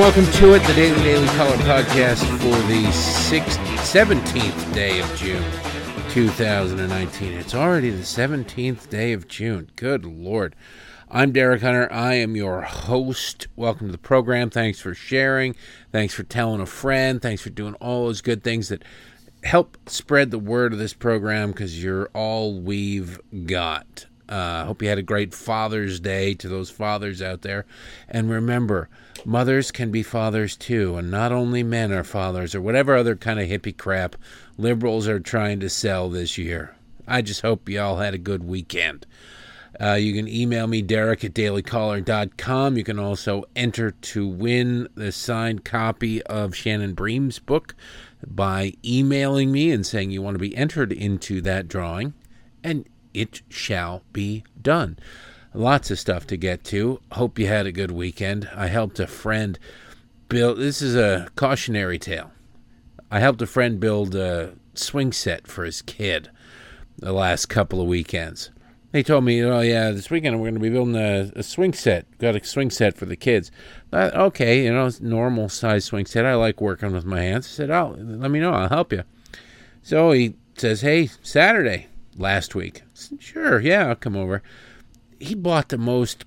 welcome to it, the Daily Caller podcast for the 17th day of June, 2019. It's already the 17th day of June. Good Lord. I'm Derek Hunter. I am your host. Welcome to the program. Thanks for sharing. Thanks for telling a friend. Thanks for doing all those good things that help spread the word of this program, because you're all we've got. Hope you had a great Father's Day to those fathers out there. And remember, mothers can be fathers too, and not only men are fathers, or whatever other kind of hippie crap liberals are trying to sell this year. I just hope you all had a good weekend. You can email me, Derek@dailycaller.com. You can also enter to win the signed copy of Shannon Bream's book by emailing me and saying you want to be entered into that drawing, and it shall be done. Lots of stuff to get to. Hope you had a good weekend. I helped a friend build, this is a cautionary tale. I helped a friend build a swing set for his kid the last couple of weekends. He told me, oh yeah, this weekend we're going to be building a swing set. Got a swing set for the kids. Okay, normal size swing set. I like working with my hands. I said, oh, let me know. I'll help you. So he says, hey, Saturday last week. I said, sure, yeah, I'll come over. He bought the most,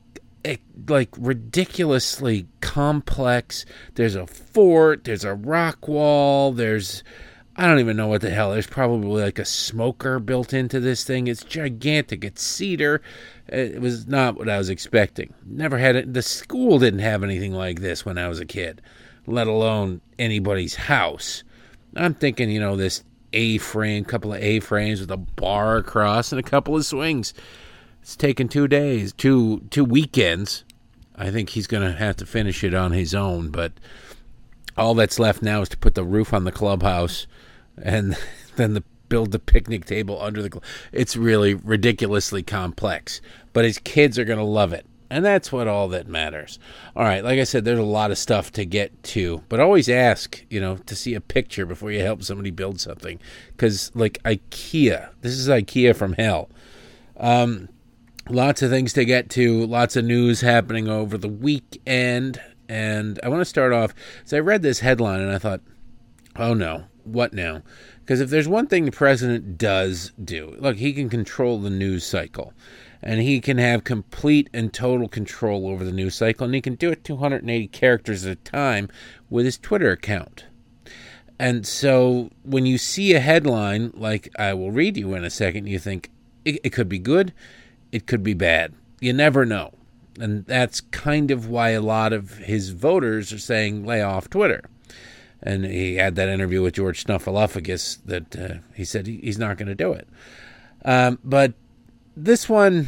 ridiculously complex. There's a fort, there's a rock wall, I don't even know what the hell. There's probably like a smoker built into this thing. It's gigantic. It's cedar. It was not what I was expecting. Never had it. The school didn't have anything like this when I was a kid, let alone anybody's house. I'm thinking, this couple of A-frames with a bar across and a couple of swings. It's taken 2 days, two weekends. I think he's going to have to finish it on his own, but all that's left now is to put the roof on the clubhouse and then build the picnic table under the It's really ridiculously complex, but his kids are going to love it, and that's what all that matters. All right, like I said, there's a lot of stuff to get to, but always ask, to see a picture before you help somebody build something, because like IKEA, this is IKEA from hell. Lots of things to get to, lots of news happening over the weekend. And I want to start off, so I read this headline and I thought, oh no, what now? Because if there's one thing the president does do, look, he can control the news cycle. And he can have complete and total control over the news cycle. And he can do it 280 characters at a time with his Twitter account. And so when you see a headline, like I will read you in a second, you think, it could be good, it could be bad. You never know. And that's kind of why a lot of his voters are saying lay off Twitter. And he had that interview with George Snuffleupagus that he said he's not going to do it. But this one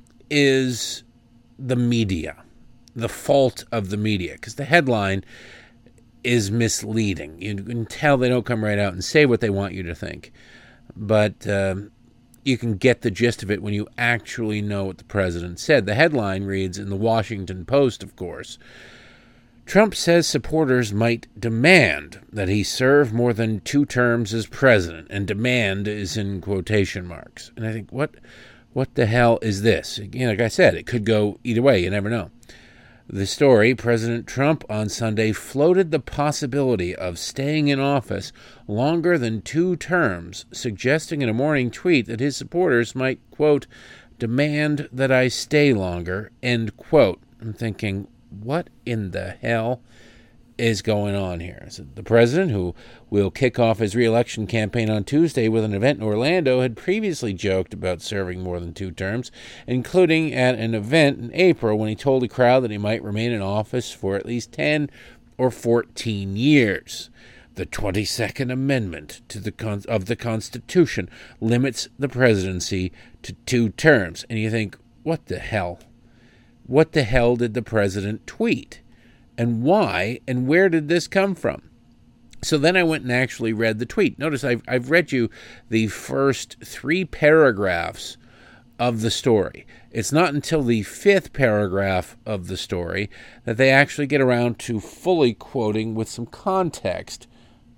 is the media, the fault of the media, because the headline is misleading. You can tell they don't come right out and say what they want you to think. But you can get the gist of it when you actually know what the president said. The headline reads in the Washington Post, of course, Trump says supporters might demand that he serve more than 2 terms as president, and demand is in quotation marks. And I think, what the hell is this? Like I said, it could go either way. You never know. The story, President Trump on Sunday floated the possibility of staying in office longer than 2 terms, suggesting in a morning tweet that his supporters might, quote, demand that I stay longer, end quote. I'm thinking, what in the hell is going on here? So the president, who will kick off his re-election campaign on Tuesday with an event in Orlando, had previously joked about serving more than 2 terms, including at an event in April when he told a crowd that he might remain in office for at least 10 or 14 years. The 22nd Amendment of the Constitution limits the presidency to 2 terms. And you think, what the hell? What the hell did the president tweet? And why, and where did this come from? So then I went and actually read the tweet. Notice I've read you the first 3 paragraphs of the story. It's not until the 5th paragraph of the story that they actually get around to fully quoting with some context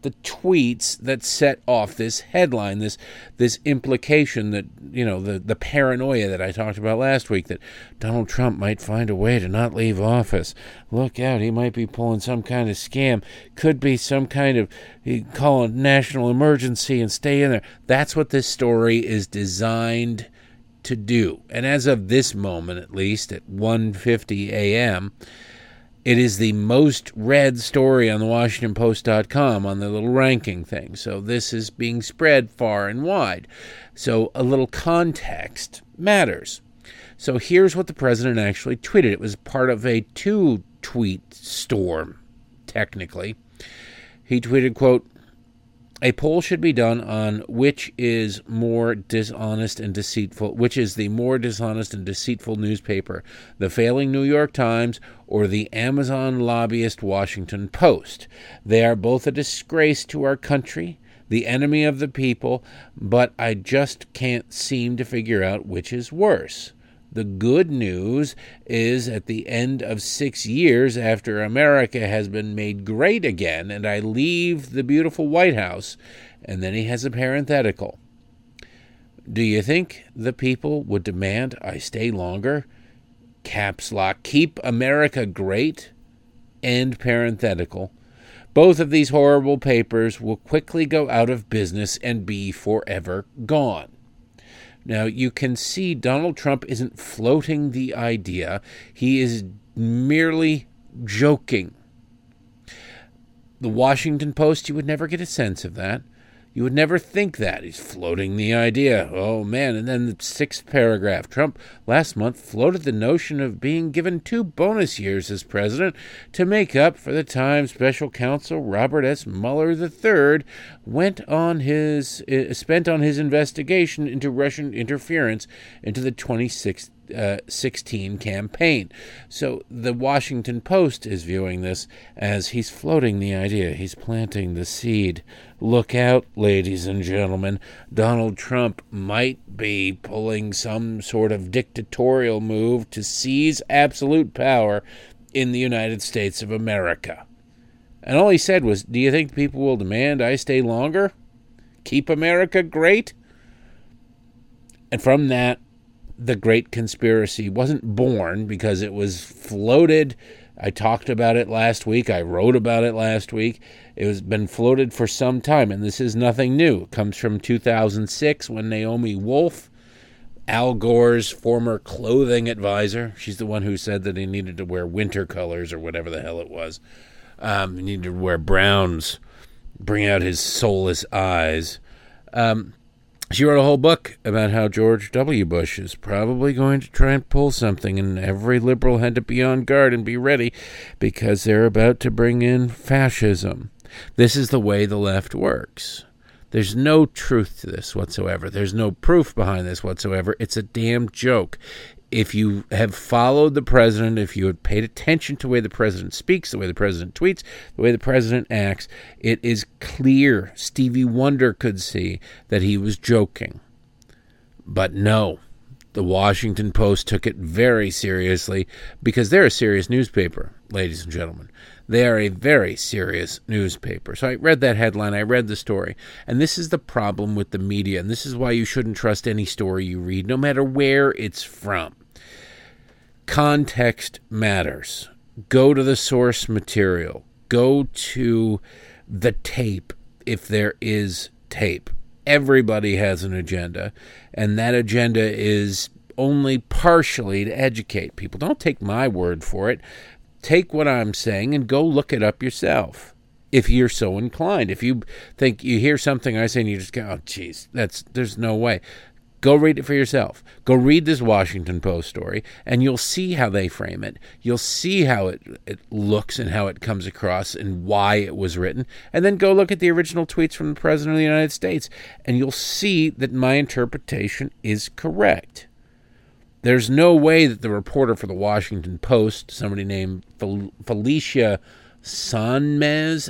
the tweets that set off this headline, this implication that, the paranoia that I talked about last week, that Donald Trump might find a way to not leave office. Look out, he might be pulling some kind of scam. Could be some kind of, he'd call a national emergency and stay in there. That's what this story is designed to do. And as of this moment, at least at 1:50 a.m., it is the most read story on the WashingtonPost.com on the little ranking thing. So this is being spread far and wide. So a little context matters. So here's what the president actually tweeted. It was part of a 2-tweet storm, technically. He tweeted, quote, "A poll should be done on which is the more dishonest and deceitful newspaper, the failing New York Times or the Amazon lobbyist Washington Post. They are both a disgrace to our country, the enemy of the people, but I just can't seem to figure out which is worse. The good news is at the end of 6 years after America has been made great again, and I leave the beautiful White House," and then he has a parenthetical. "Do you think the people would demand I stay longer? Caps lock, keep America great," end parenthetical. "Both of these horrible papers will quickly go out of business and be forever gone." Now, you can see Donald Trump isn't floating the idea. He is merely joking. The Washington Post, you would never get a sense of that. You would never think that. He's floating the idea. Oh, man. And then the 6th paragraph. Trump last month floated the notion of being given 2 bonus years as president to make up for the time special counsel Robert S. Mueller III spent on his investigation into Russian interference into the 2016 campaign. So the Washington Post is viewing this as he's floating the idea. He's planting the seed. Look out, ladies and gentlemen. Donald Trump might be pulling some sort of dictatorial move to seize absolute power in the United States of America. And all he said was, "Do you think people will demand I stay longer? Keep America great?" And from that, the great conspiracy wasn't born, because it was floated. I talked about it last week. I wrote about it last week. It has been floated for some time, and this is nothing new. It comes from 2006 when Naomi Wolf, Al Gore's former clothing advisor, she's the one who said that he needed to wear winter colors or whatever the hell it was. He needed to wear browns, bring out his soulless eyes. She wrote a whole book about how George W. Bush is probably going to try and pull something, and every liberal had to be on guard and be ready because they're about to bring in fascism. This is the way the left works. There's no truth to this whatsoever. There's no proof behind this whatsoever. It's a damn joke. If you have followed the president, if you have paid attention to the way the president speaks, the way the president tweets, the way the president acts, it is clear. Stevie Wonder could see that he was joking. But no, the Washington Post took it very seriously, because they're a serious newspaper, ladies and gentlemen. They are a very serious newspaper. So I read that headline, I read the story, and this is the problem with the media, and this is why you shouldn't trust any story you read, no matter where it's from. Context matters. Go to the source material. Go to the tape, if there is tape. Everybody has an agenda, and that agenda is only partially to educate people. Don't take my word for it. Take what I'm saying and go look it up yourself, if you're so inclined. If you think you hear something I say and you just go, "Oh, geez, there's no way." Go read it for yourself. Go read this Washington Post story, and you'll see how they frame it. You'll see how it looks and how it comes across and why it was written. And then go look at the original tweets from the President of the United States, and you'll see that my interpretation is correct. There's no way that the reporter for the Washington Post, somebody named Felicia Sonmez,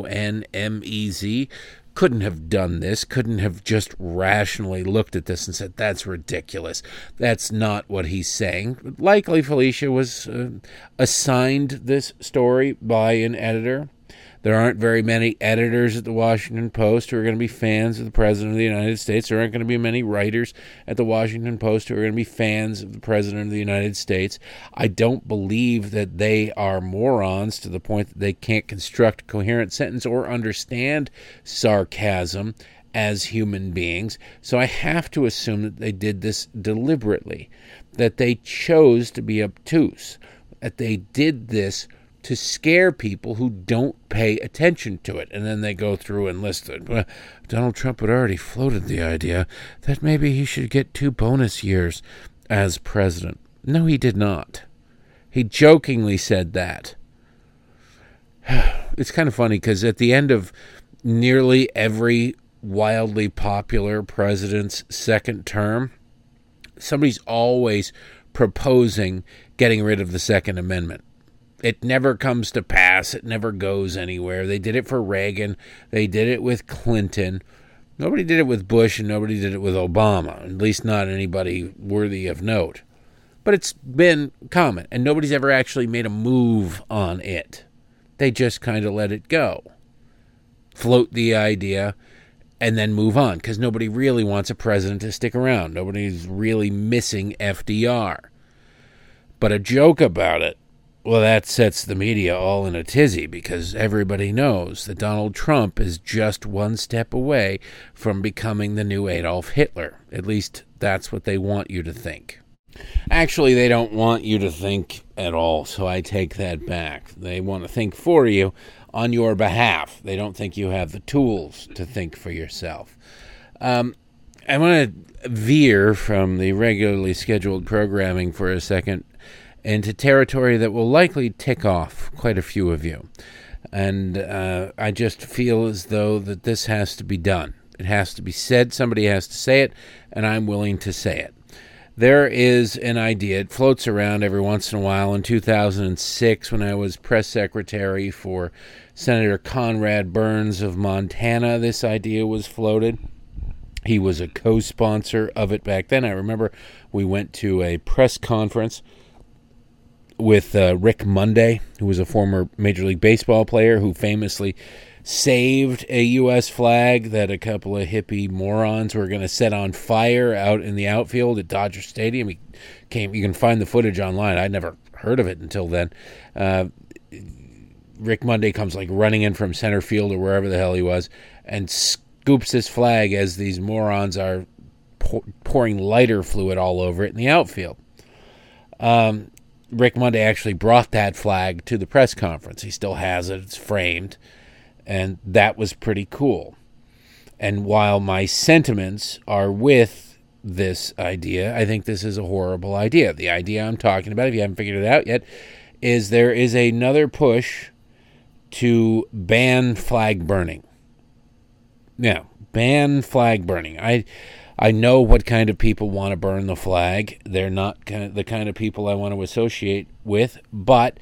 Sonmez, couldn't have done this, couldn't have just rationally looked at this and said, "That's ridiculous. That's not what he's saying." Likely Felicia was assigned this story by an editor. There aren't very many editors at the Washington Post who are going to be fans of the President of the United States. There aren't going to be many writers at the Washington Post who are going to be fans of the President of the United States. I don't believe that they are morons to the point that they can't construct a coherent sentence or understand sarcasm as human beings. So I have to assume that they did this deliberately, that they chose to be obtuse, that they did this to scare people who don't pay attention to it. And then they go through and list it. Well, Donald Trump had already floated the idea that maybe he should get 2 bonus years as president. No, he did not. He jokingly said that. It's kind of funny because at the end of nearly every wildly popular president's second term, somebody's always proposing getting rid of the Second Amendment. It never comes to pass. It never goes anywhere. They did it for Reagan. They did it with Clinton. Nobody did it with Bush, and nobody did it with Obama, at least not anybody worthy of note. But it's been common, and nobody's ever actually made a move on it. They just kind of let it go, float the idea, and then move on, because nobody really wants a president to stick around. Nobody's really missing FDR. But a joke about it, well, that sets the media all in a tizzy, because everybody knows that Donald Trump is just one step away from becoming the new Adolf Hitler. At least that's what they want you to think. Actually, they don't want you to think at all, so I take that back. They want to think for you on your behalf. They don't think you have the tools to think for yourself. I want to veer from the regularly scheduled programming for a second into territory that will likely tick off quite a few of you. And I just feel as though that this has to be done. It has to be said. Somebody has to say it, and I'm willing to say it. There is an idea. It floats around every once in a while. In 2006, when I was press secretary for Senator Conrad Burns of Montana, this idea was floated. He was a co-sponsor of it back then. I remember we went to a press conference with Rick Monday, who was a former Major League Baseball player who famously saved a U.S. flag that a couple of hippie morons were going to set on fire out in the outfield at Dodger Stadium. You can find the footage online. I'd never heard of it until then. Rick Monday comes like running in from center field or wherever the hell he was and scoops this flag as these morons are pouring lighter fluid all over it in the outfield. Rick Monday actually brought that flag to the press conference. He still has it. It's framed. And that was pretty cool. And while my sentiments are with this idea, I think this is a horrible idea. The idea I'm talking about, if you haven't figured it out yet, is there is another push to ban flag burning. Yeah, ban flag burning. I know what kind of people want to burn the flag. They're not the kind of people I want to associate with, but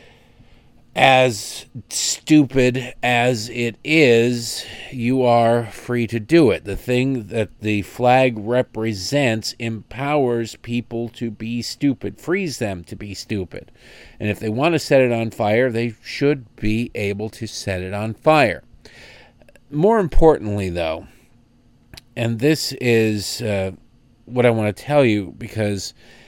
as stupid as it is, you are free to do it. The thing that the flag represents empowers people to be stupid, frees them to be stupid. And if they want to set it on fire, they should be able to set it on fire. More importantly, though, and this is what I want to tell you, because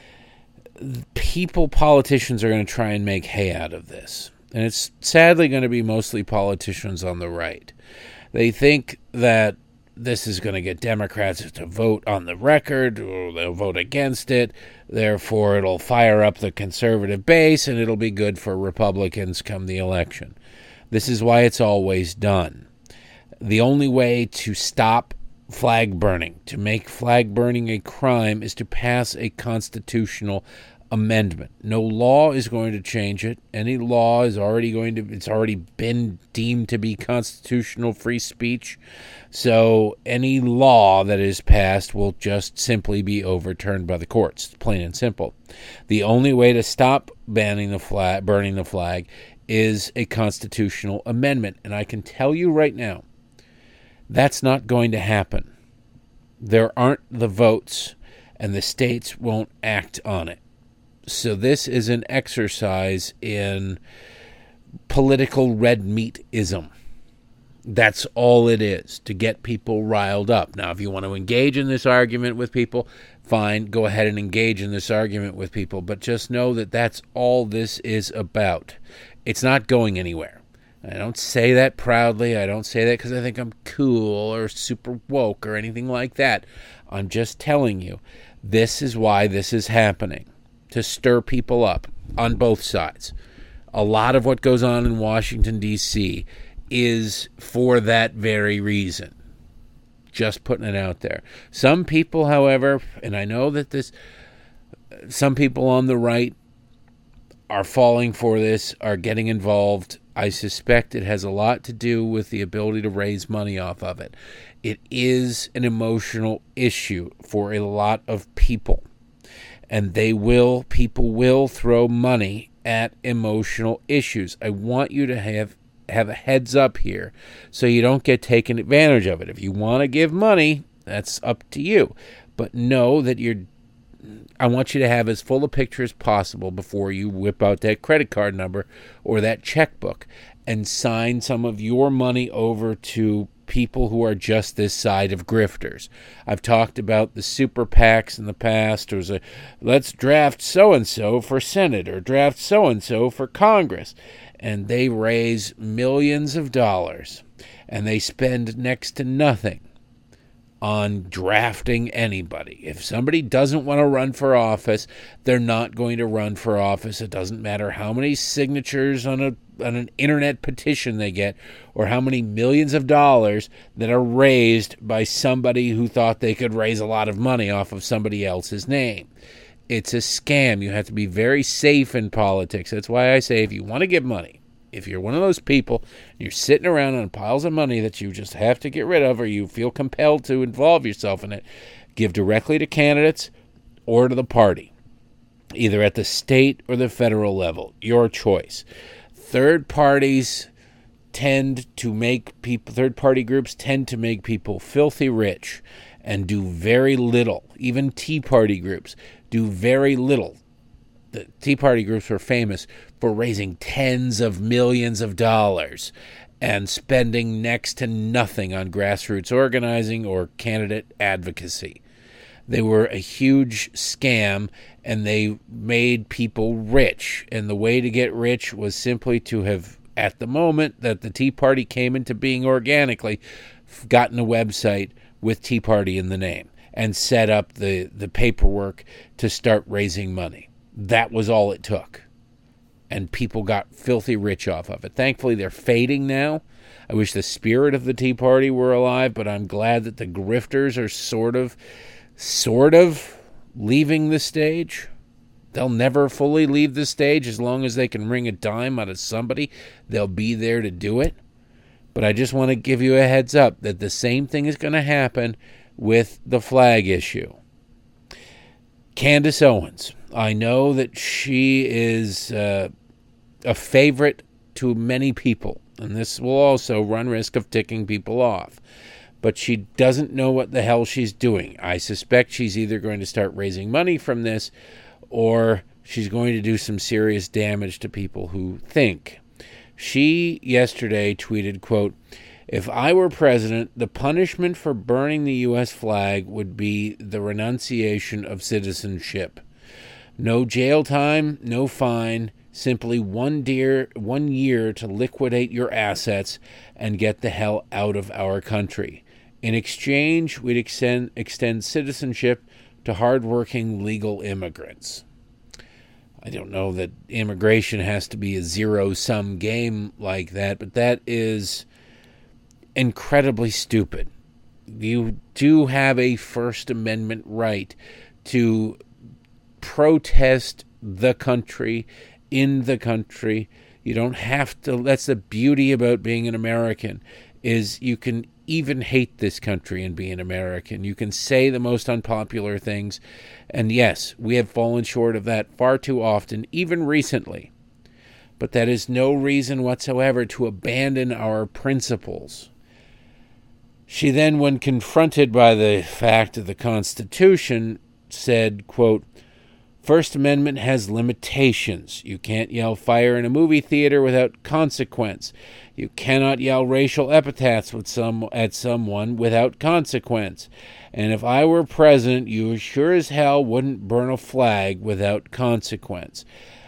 politicians are going to try and make hay out of this. And it's sadly going to be mostly politicians on the right. They think that this is going to get Democrats to vote on the record, or they'll vote against it. Therefore, it'll fire up the conservative base, and it'll be good for Republicans come the election. This is why it's always done. The only way to stop flag burning, to make flag burning a crime, is to pass a constitutional amendment. No law is going to change it. Any law is it's already been deemed to be constitutional free speech. So any law that is passed will just simply be overturned by the courts, plain and simple. The only way to stop burning the flag, is a constitutional amendment. And I can tell you right now, that's not going to happen. There aren't the votes, and the states won't act on it. So this is an exercise in political red meat-ism. That's all it is, to get people riled up. Now, if you want to engage in this argument with people, fine, go ahead and engage in this argument with people. But just know that that's all this is about. It's not going anywhere. I don't say that proudly. I don't say that because I think I'm cool or super woke or anything like that. I'm just telling you, this is why this is happening, to stir people up on both sides. A lot of what goes on in Washington, D.C. is for that very reason. Just putting it out there. Some people, however, and I know that some people on the right are falling for this, are getting involved. I suspect it has a lot to do with the ability to raise money off of it. It is an emotional issue for a lot of people. And people will throw money at emotional issues. I want you to have a heads up here so you don't get taken advantage of it. If you want to give money, that's up to you. But know that I want you to have as full a picture as possible before you whip out that credit card number or that checkbook and sign some of your money over to people who are just this side of grifters. I've talked about the super PACs in the past. There was let's draft so-and-so for Senate or draft so-and-so for Congress. And they raise millions of dollars. And they spend next to nothing on drafting anybody. If somebody doesn't want to run for office, they're not going to run for office. It doesn't matter how many signatures on an internet petition they get or how many millions of dollars that are raised by somebody who thought they could raise a lot of money off of somebody else's name. It's a scam. You have to be very safe in politics. That's why I say if you want to give money, if you're one of those people, you're sitting around on piles of money that you just have to get rid of or you feel compelled to involve yourself in it, give directly to candidates or to the party, either at the state or the federal level. Your choice. Third party groups tend to make people filthy rich and do very little. Even Tea Party groups do very little. The Tea Party groups were famous for raising tens of millions of dollars and spending next to nothing on grassroots organizing or candidate advocacy. They were a huge scam, and they made people rich. And the way to get rich was simply to have, at the moment that the Tea Party came into being organically, gotten a website with Tea Party in the name and set up the paperwork to start raising money. That was all it took. And people got filthy rich off of it. Thankfully, they're fading now. I wish the spirit of the Tea Party were alive, but I'm glad that the grifters are sort of leaving the stage. They'll never fully leave the stage. As long as they can wring a dime out of somebody, they'll be there to do it. But I just want to give you a heads up that the same thing is going to happen with the flag issue. Candace Owens. I know that she is a favorite to many people, and this will also run risk of ticking people off. But she doesn't know what the hell she's doing. I suspect she's either going to start raising money from this, or she's going to do some serious damage to people who think. She yesterday tweeted, quote, "If I were president, the punishment for burning the U.S. flag would be the renunciation of citizenship. No jail time, no fine, simply 1 year to liquidate your assets and get the hell out of our country. In exchange, we'd extend citizenship to hardworking legal immigrants." I don't know that immigration has to be a zero-sum game like that, but that is incredibly stupid. You do have a First Amendment right to protest the country, in the country. You don't have to. That's the beauty about being an American, is you can even hate this country and be an American. You can say the most unpopular things. And yes, we have fallen short of that far too often, even recently. But that is no reason whatsoever to abandon our principles. She then, when confronted by the fact of the Constitution, said, quote, First Amendment has limitations. You can't yell fire in a movie theater without consequence. You cannot yell racial epithets at someone without consequence. And if I were president, you sure as hell wouldn't burn a flag without consequence.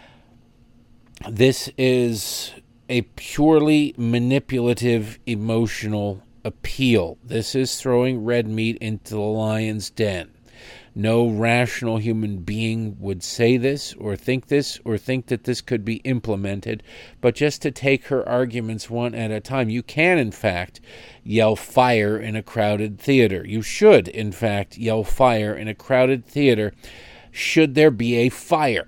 This is a purely manipulative, emotional appeal. This is throwing red meat into the lion's den. No rational human being would say this or think that this could be implemented. But just to take her arguments one at a time, you can, in fact, yell fire in a crowded theater. You should, in fact, yell fire in a crowded theater should there be a fire.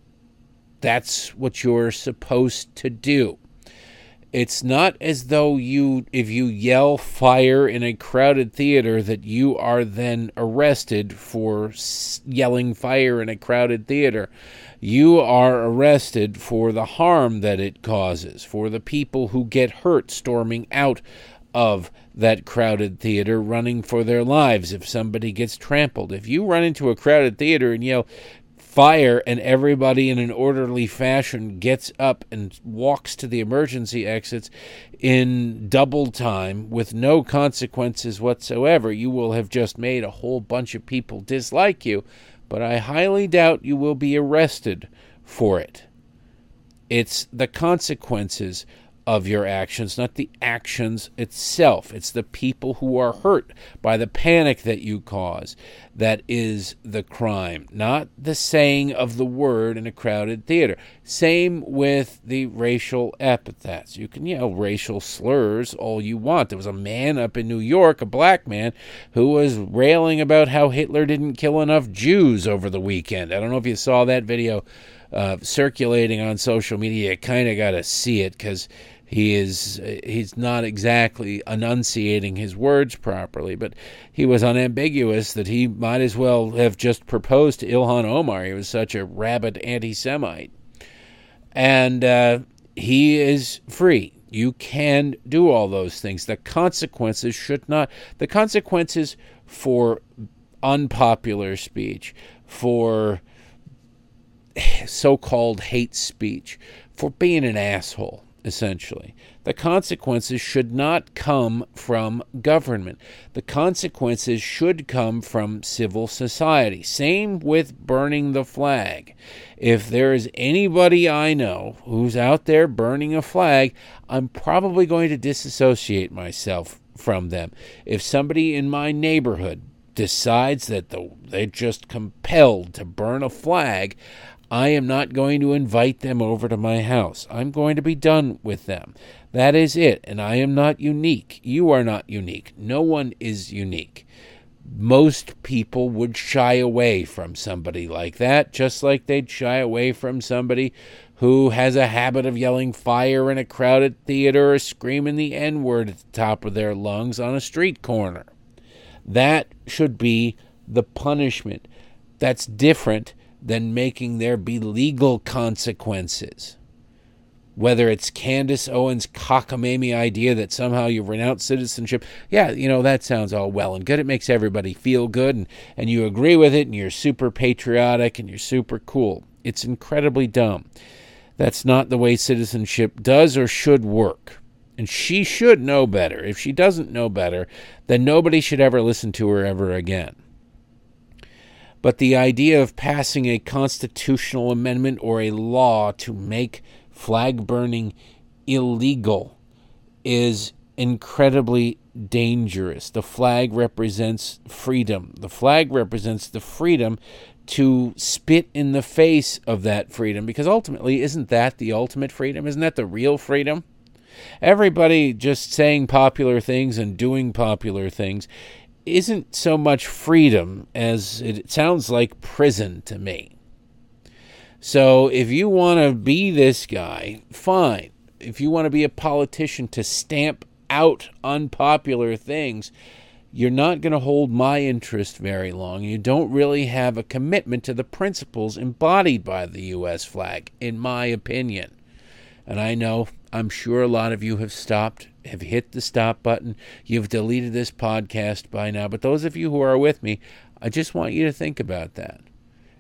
That's what you're supposed to do. It's not as though if you yell fire in a crowded theater, that you are then arrested for yelling fire in a crowded theater. You are arrested for the harm that it causes, for the people who get hurt storming out of that crowded theater, running for their lives if somebody gets trampled. If you run into a crowded theater and yell fire and everybody in an orderly fashion gets up and walks to the emergency exits in double time with no consequences whatsoever, you will have just made a whole bunch of people dislike you, but I highly doubt you will be arrested for it. It's the consequences of your actions, not the actions itself. It's the people who are hurt by the panic that you cause that is the crime, not the saying of the word in a crowded theater. Same with the racial epithets. You can yell racial slurs all you want. There was a man up in New York, a black man, who was railing about how Hitler didn't kill enough Jews over the weekend. I don't know if you saw that video circulating on social media. You kind of got to see it because he's not exactly enunciating his words properly, but he was unambiguous that he might as well have just proposed to Ilhan Omar. He was such a rabid anti-Semite. And he is free. You can do all those things. The consequences for unpopular speech, for so-called hate speech, for being an asshole, essentially. The consequences should not come from government. The consequences should come from civil society. Same with burning the flag. If there is anybody I know who's out there burning a flag, I'm probably going to disassociate myself from them. If somebody in my neighborhood decides that they're just compelled to burn a flag, I am not going to invite them over to my house. I'm going to be done with them. That is it. And I am not unique. You are not unique. No one is unique. Most people would shy away from somebody like that, just like they'd shy away from somebody who has a habit of yelling fire in a crowded theater or screaming the N-word at the top of their lungs on a street corner. That should be the punishment. That's different than making there be legal consequences. Whether it's Candace Owens' cockamamie idea that somehow you renounce citizenship, yeah, that sounds all well and good. It makes everybody feel good, and you agree with it, and you're super patriotic, and you're super cool. It's incredibly dumb. That's not the way citizenship does or should work. And she should know better. If she doesn't know better, then nobody should ever listen to her ever again. But the idea of passing a constitutional amendment or a law to make flag burning illegal is incredibly dangerous. The flag represents freedom. The flag represents the freedom to spit in the face of that freedom, because ultimately, isn't that the ultimate freedom? Isn't that the real freedom? Everybody just saying popular things and doing popular things isn't so much freedom as it sounds like prison to me. So if you want to be this guy, fine. If you want to be a politician to stamp out unpopular things, you're not going to hold my interest very long. You don't really have a commitment to the principles embodied by the U.S. flag, in my opinion. And I'm sure a lot of you have hit the stop button. You've deleted this podcast by now. But those of you who are with me, I just want you to think about that.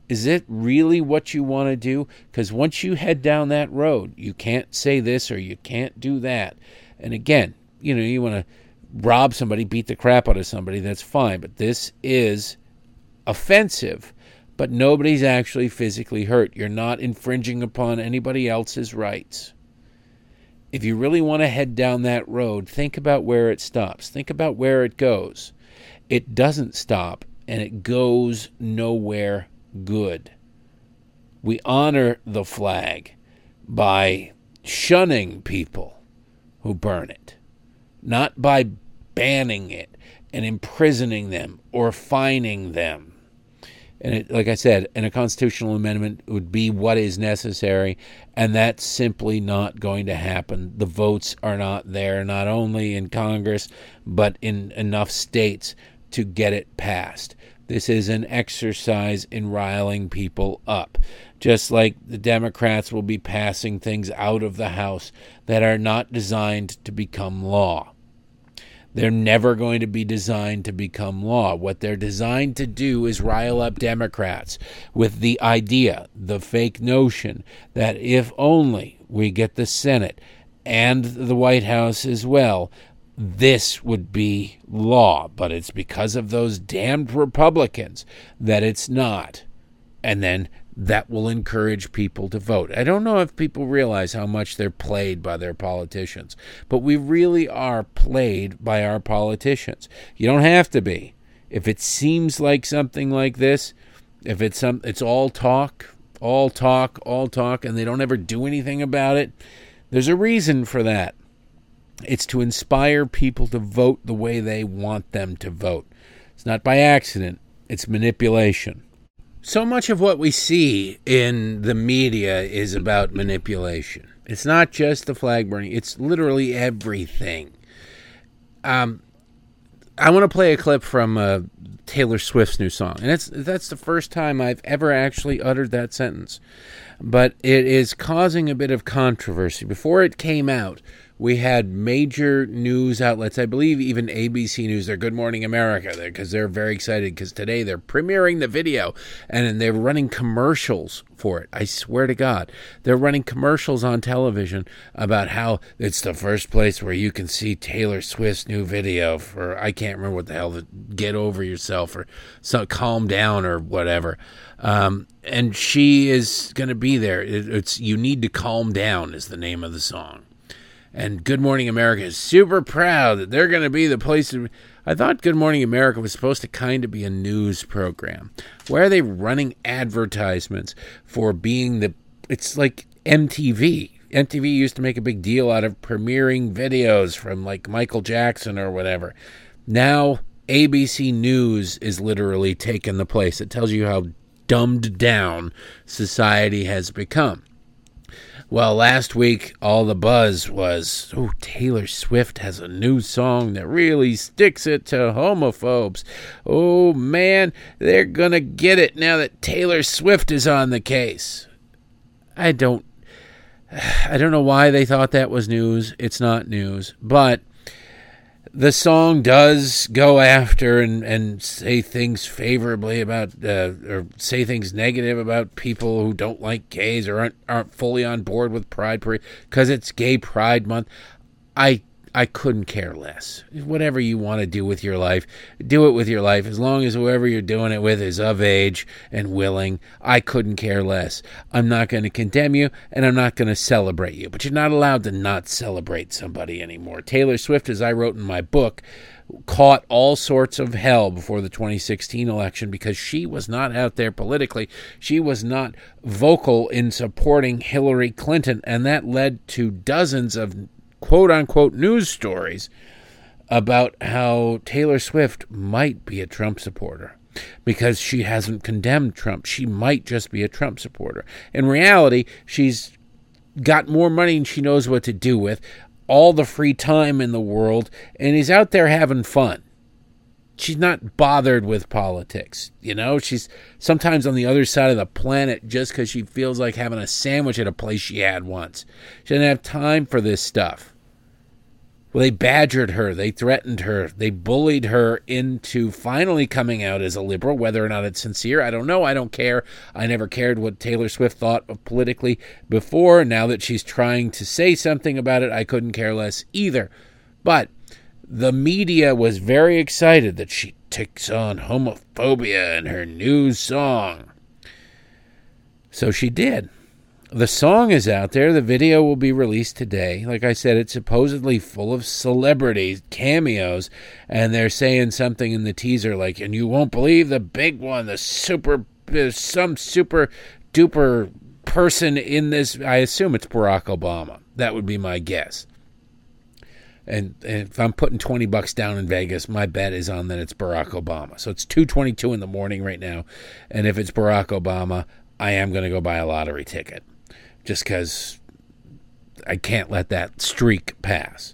Is it really what you want to do? Because once you head down that road, you can't say this or you can't do that. And again, you want to rob somebody, beat the crap out of somebody, that's fine. But this is offensive, but nobody's actually physically hurt. You're not infringing upon anybody else's rights. If you really want to head down that road, think about where it stops. Think about where it goes. It doesn't stop, and it goes nowhere good. We honor the flag by shunning people who burn it, not by banning it and imprisoning them or fining them. And like I said, and a constitutional amendment would be what is necessary, and that's simply not going to happen. The votes are not there, not only in Congress, but in enough states to get it passed. This is an exercise in riling people up, just like the Democrats will be passing things out of the House that are not designed to become law. They're never going to be designed to become law. What they're designed to do is rile up Democrats with the idea, the fake notion, that if only we get the Senate and the White House as well, this would be law. But it's because of those damned Republicans that it's not. And then that will encourage people to vote. I don't know if people realize how much they're played by their politicians, but we really are played by our politicians. You don't have to be. If it seems like something like this, if it's all talk, and they don't ever do anything about it, there's a reason for that. It's to inspire people to vote the way they want them to vote. It's not by accident. It's manipulation. So much of what we see in the media is about manipulation. It's not just the flag burning. It's literally everything. I want to play a clip from Taylor Swift's new song. And that's the first time I've ever actually uttered that sentence. But it is causing a bit of controversy. Before it came out, we had major news outlets, I believe even ABC News, their Good Morning America, because they're very excited because today they're premiering the video and they're running commercials for it. I swear to God, they're running commercials on television about how it's the first place where you can see Taylor Swift's new video for, I can't remember what the hell, Get Over Yourself or Calm Down or whatever. And she is going to be there. It's You Need to Calm Down is the name of the song. And Good Morning America is super proud that they're going to be the place to... I thought Good Morning America was supposed to kind of be a news program. Why are they running advertisements for being the... It's like MTV. MTV used to make a big deal out of premiering videos from like Michael Jackson or whatever. Now ABC News is literally taking the place. It tells you how dumbed down society has become. Well, last week, all the buzz was, Taylor Swift has a new song that really sticks it to homophobes. Oh, man, they're going to get it now that Taylor Swift is on the case. I don't know why they thought that was news. It's not news. But the song does go after and say things favorably about, or say things negative about people who don't like gays or aren't fully on board with Pride Parade because it's Gay Pride Month. I couldn't care less. Whatever you want to do with your life, do it with your life. As long as whoever you're doing it with is of age and willing, I couldn't care less. I'm not going to condemn you, and I'm not going to celebrate you. But you're not allowed to not celebrate somebody anymore. Taylor Swift, as I wrote in my book, caught all sorts of hell before the 2016 election because she was not out there politically. She was not vocal in supporting Hillary Clinton, and that led to dozens of quote-unquote news stories about how Taylor Swift might be a Trump supporter because she hasn't condemned Trump. She might just be a Trump supporter. In reality, she's got more money than she knows what to do with, all the free time in the world, and is out there having fun. She's not bothered with politics, She's sometimes on the other side of the planet just because she feels like having a sandwich at a place she had once. She doesn't have time for this stuff. Well, they badgered her. They threatened her. They bullied her into finally coming out as a liberal. Whether or not it's sincere, I don't know. I don't care. I never cared what Taylor Swift thought of politically before. Now that she's trying to say something about it, I couldn't care less either. But the media was very excited that she takes on homophobia in her new song. So she did. The song is out there. The video will be released today. Like I said, it's supposedly full of celebrities, cameos, and they're saying something in the teaser like, and you won't believe the big one, some super duper person in this. I assume it's Barack Obama. That would be my guess. And if I'm putting $20 down in Vegas, my bet is on that it's Barack Obama. So it's 2:22 in the morning right now. And if it's Barack Obama, I am going to go buy a lottery ticket. Just because I can't let that streak pass.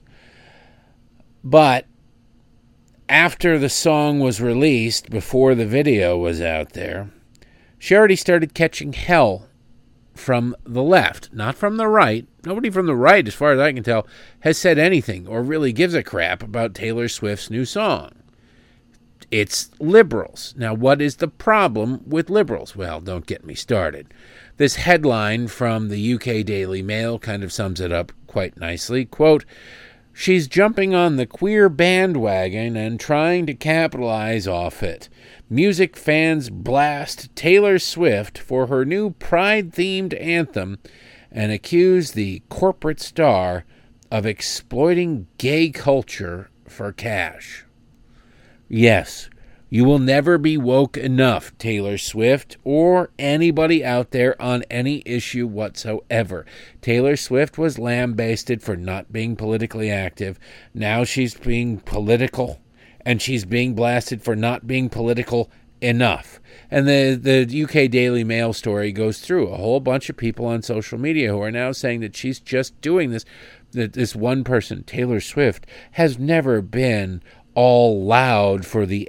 But after the song was released, before the video was out there, she already started catching hell from the left, not from the right. Nobody from the right, as far as I can tell, has said anything or really gives a crap about Taylor Swift's new song. It's liberals. Now, what is the problem with liberals? Well, don't get me started. This headline from the UK Daily Mail kind of sums it up quite nicely. Quote, "She's jumping on the queer bandwagon and trying to capitalize off it. Music fans blast Taylor Swift for her new Pride-themed anthem and accuse the corporate star of exploiting gay culture for cash." Yes, you will never be woke enough, Taylor Swift, or anybody out there on any issue whatsoever. Taylor Swift was lambasted for not being politically active. Now she's being political, and she's being blasted for not being political enough. And the UK Daily Mail story goes through a whole bunch of people on social media who are now saying that she's just doing this, that this one person, Taylor Swift, has never been all loud for the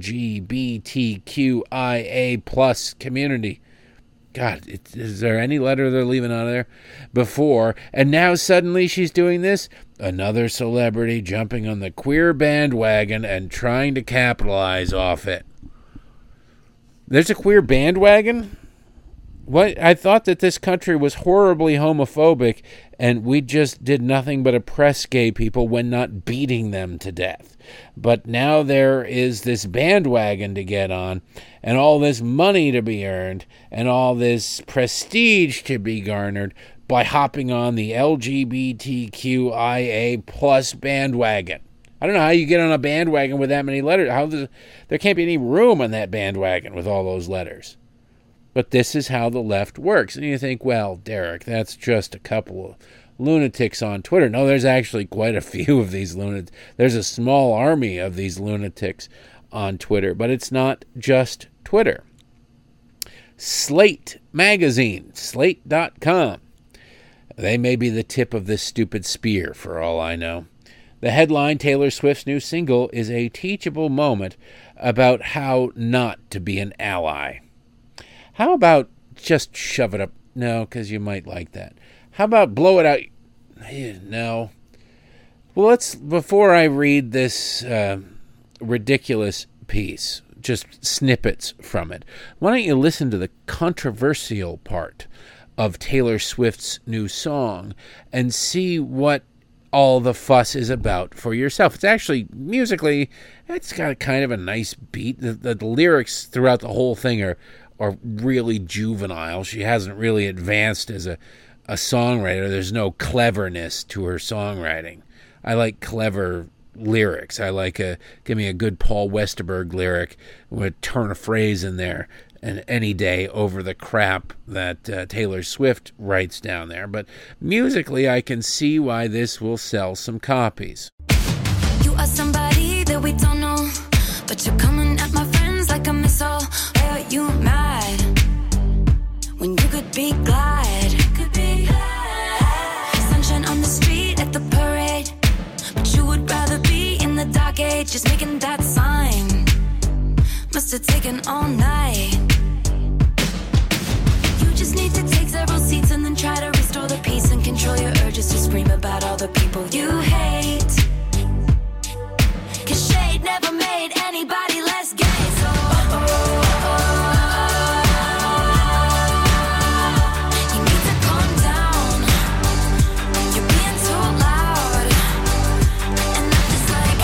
LGBTQIA plus community. God, is there any letter they're leaving out of there? Before, and now suddenly she's doing this? Another celebrity jumping on the queer bandwagon and trying to capitalize off it. There's a queer bandwagon? What? I thought that this country was horribly homophobic and we just did nothing but oppress gay people when not beating them to death. But now there is this bandwagon to get on and all this money to be earned and all this prestige to be garnered by hopping on the LGBTQIA plus bandwagon. I don't know how you get on a bandwagon with that many letters. There can't be any room on that bandwagon with all those letters. But this is how the left works. And you think, well, Derek, that's just a couple of lunatics on Twitter. No, there's actually quite a few of these lunatics. There's a small army of these lunatics on Twitter. But it's not just Twitter. Slate magazine, slate.com. They may be the tip of this stupid spear, for all I know. The headline, Taylor Swift's new single, is a teachable moment about how not to be an ally. How about just shove it up? No, because you might like that. How about blow it out? No. Well, before I read this ridiculous piece, just snippets from it, why don't you listen to the controversial part of Taylor Swift's new song and see what all the fuss is about for yourself. It's actually, musically, it's got kind of a nice beat. The lyrics throughout the whole thing are really juvenile. She hasn't really advanced as a songwriter. There's no cleverness to her songwriting. I like clever lyrics. I like give me a good Paul Westerberg lyric with a turn of phrase in there and any day over the crap that Taylor Swift writes down there. But musically, I can see why this will sell some copies. You are somebody that we don't know, but you're coming at my friends like a missile. Why are you mad when you could be glad? Sunshine on the street at the parade, but you would rather be in the dark age, just making that sign. Must have taken all night. You just need to take several seats and then try to restore the peace and control your urges to scream about all the people you hate. never made anybody less gay. So you need to calm down. You're being too loud, and I'm just like,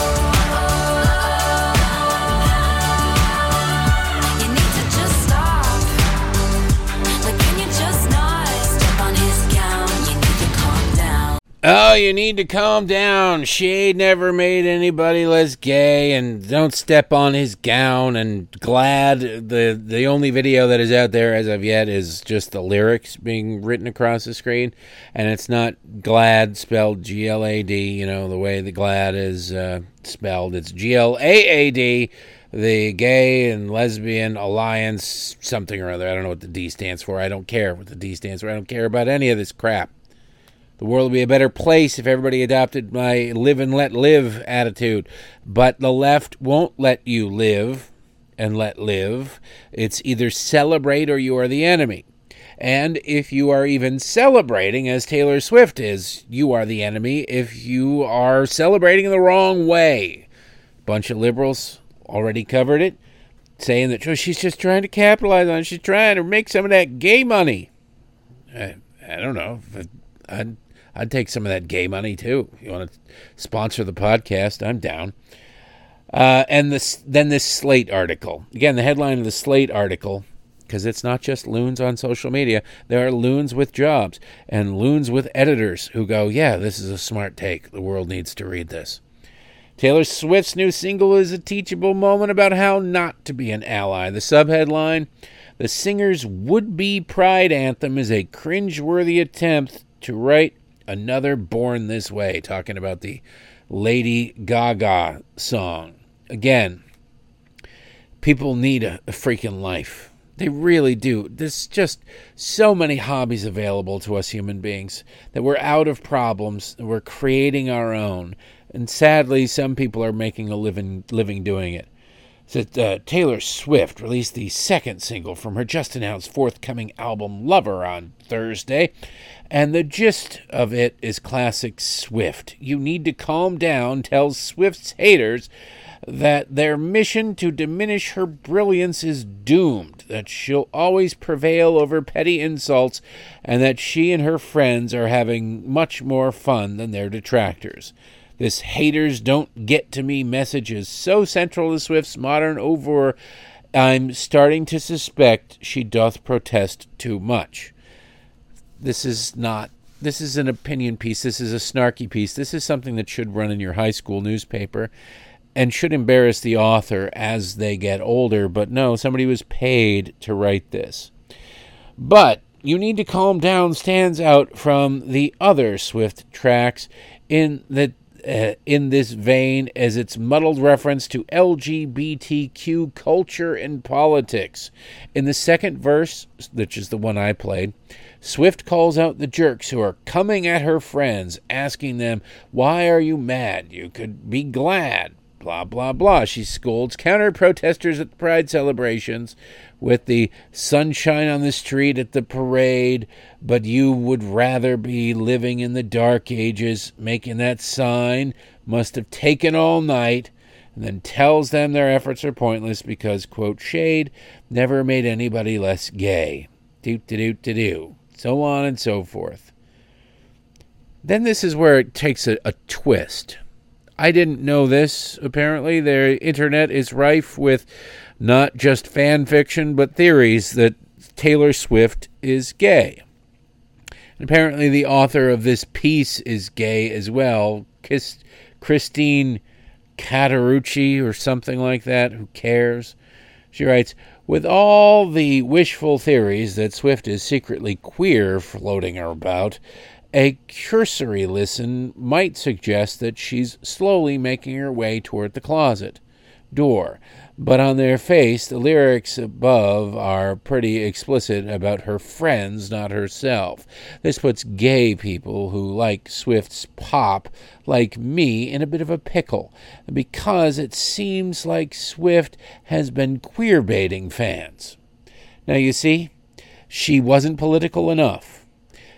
you need to just stop. Like, can you just not step on his gown? You need to calm down. Oh, you need to calm down. Shade never made anybody less gay, and don't step on his gown. And Glad, the only video that is out there as of yet is just the lyrics being written across the screen, and it's not Glad spelled G-L-A-D, you know, the way the Glad is spelled. It's G-L-A-A-D, the Gay and Lesbian Alliance something or other. I don't know what the D stands for. I don't care what the D stands for. I don't care about any of this crap. The world would be a better place if everybody adopted my live and let live attitude. But the left won't let you live and let live. It's either celebrate or you are the enemy. And if you are even celebrating, as Taylor Swift is, you are the enemy if you are celebrating the wrong way. Bunch of liberals already covered it, saying that she's just trying to capitalize on it. She's trying to make some of that gay money. I don't know. I'd take some of that gay money, too. If you want to sponsor the podcast, I'm down. And then this Slate article. Again, the headline of the Slate article, because it's not just loons on social media. There are loons with jobs and loons with editors who go, yeah, this is a smart take. The world needs to read this. Taylor Swift's new single is a teachable moment about how not to be an ally. The subheadline, the singer's would-be pride anthem is a cringe-worthy attempt to write another Born This Way, talking about the Lady Gaga song. Again, people need a freaking life. They really do. There's just so many hobbies available to us human beings that we're out of problems, and we're creating our own. And sadly, some people are making a living doing it. So, Taylor Swift released the second single from her just-announced forthcoming album, Lover, on Thursday. And the gist of it is classic Swift. You need to calm down tells Swift's haters that their mission to diminish her brilliance is doomed, that she'll always prevail over petty insults, and that she and her friends are having much more fun than their detractors. This haters don't get to me message is so central to Swift's modern oeuvre, I'm starting to suspect she doth protest too much. This is an opinion piece. This is a snarky piece. This is something that should run in your high school newspaper and should embarrass the author as they get older. But no, somebody was paid to write this. But You Need to Calm Down stands out from the other Swift tracks in this vein as its muddled reference to LGBTQ culture and politics. In the second verse, which is the one I played, Swift calls out the jerks who are coming at her friends, asking them, "Why are you mad? You could be glad." Blah, blah, blah. She scolds counter-protesters at the Pride celebrations with the sunshine on the street at the parade, but you would rather be living in the dark ages. Making that sign must have taken all night, and then tells them their efforts are pointless because, quote, shade never made anybody less gay. Do-do-do-do-do. So on and so forth. Then this is where it takes a twist. I didn't know this, apparently. Their internet is rife with not just fan fiction, but theories that Taylor Swift is gay. And apparently the author of this piece is gay as well, Christine Catarucci or something like that. Who cares? She writes, with all the wishful theories that Swift is secretly queer floating about, a cursory listen might suggest that she's slowly making her way toward the closet door. But on their face, the lyrics above are pretty explicit about her friends, not herself. This puts gay people who like Swift's pop, like me, in a bit of a pickle, because it seems like Swift has been queer-baiting fans. Now, you see, she wasn't political enough.